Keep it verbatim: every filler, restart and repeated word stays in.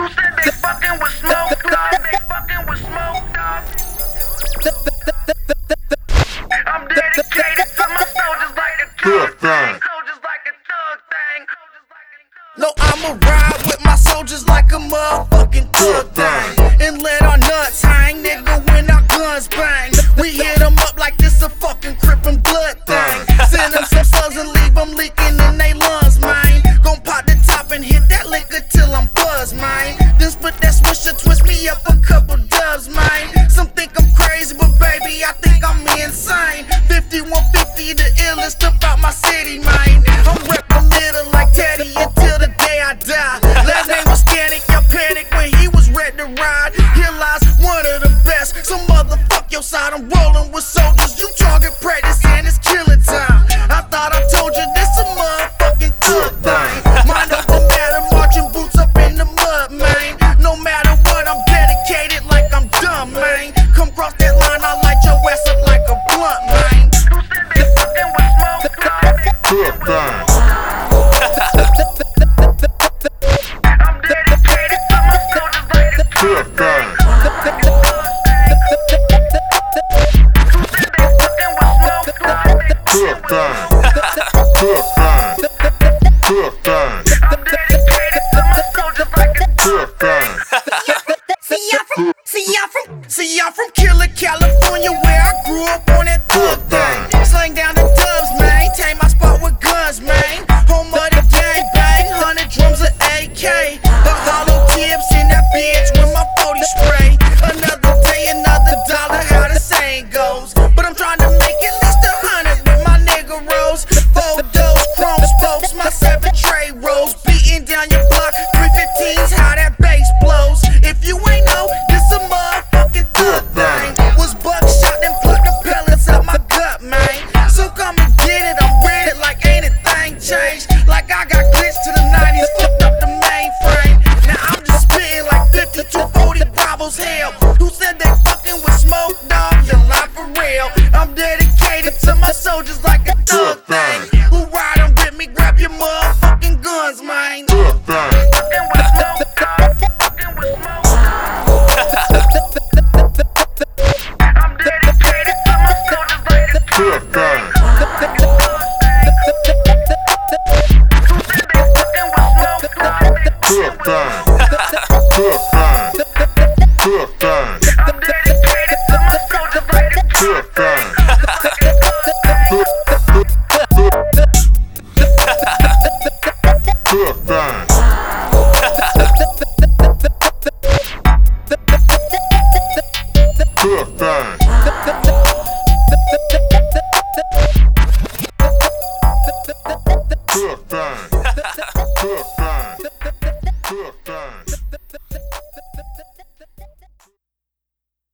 said they fucking with smoke, dog? They fucking with smoke, dog. I'm dedicated to my soldiers like a thug thing. Soldiers like a thug thing. No, I'ma ride with my soldiers like a motherfucking thug thing. And let our nuts hang, nigga, when our guns bang. We hit them up like this a fucking Crip and Blood thing. Send them some slugs and leave them leaking in they lungs, man. Gon' pop the top and hit that liquor till I'm buzzed, man. Then split that swisher, twist me up a couple dubs, man. Some think I'm crazy, but baby, I think I'm insane. fifty-one fifty, the illest about my city, man. I'm reppin' little like Teddy until the day I die. Last name was Scannick, y'all panic when he was ready to ride. Here lies one of the best. Some motherfuck your side, I'm rollin' with soldiers. You target practice and it's killing time. I thought I told you this a motherfucking thug thing. Mind over matter, marching boots up in the mud, man. No matter what, I'm dedicated like I'm dumb, man. Come cross that line, I light your ass up like a blunt, man. Who said they fucking with smoke, dog? They fucking with smoke. I'm dedicated to my soldiers like a thug thing. Who said they fucking with smoke, dog? They fucking with smoke. I'm dedicated to my soldiers like a thug thing. See y'all from, see y'all from, see y'all from Killer, California, where I grew up on that thug thing. Slang down the dubs, man. Tame my spot with guns, man. Home of the gang bang, hundred drums of A K. The hollow tips in that bitch with my forty spray. Another day, another dollar, how the saying goes. But I'm trying to make at least a hundred with my nigga Rose. Four those chrome spokes, my seven tray rolls. Beating down your block, three fifteens, how that bass blows. If you ain't know, this a motherfucking thug thing. Was buckshot, then pluck the pellets out my gut, man. So come and get it, I'm ready like ain't a thing changed. Like I got glitched to the nineties, fucked up the mainframe. Now I'm just spitting like fifty-two forty Bravo's hell. Who said they fucking with smoke, dog? You're lying for real. I'm dedicated to my soldiers like a thug thing. Who riding with me, grab your motherfucking guns, man. Fucking with smoke, dog. Fucking with smoke. I'm dedicated to my soldiers like a thug thing. Who said they fucking with smoke, dog? They fucking with smoke. I'm dedicated to my soldiers like a thug thing. Good thing. Good thing. Good thing.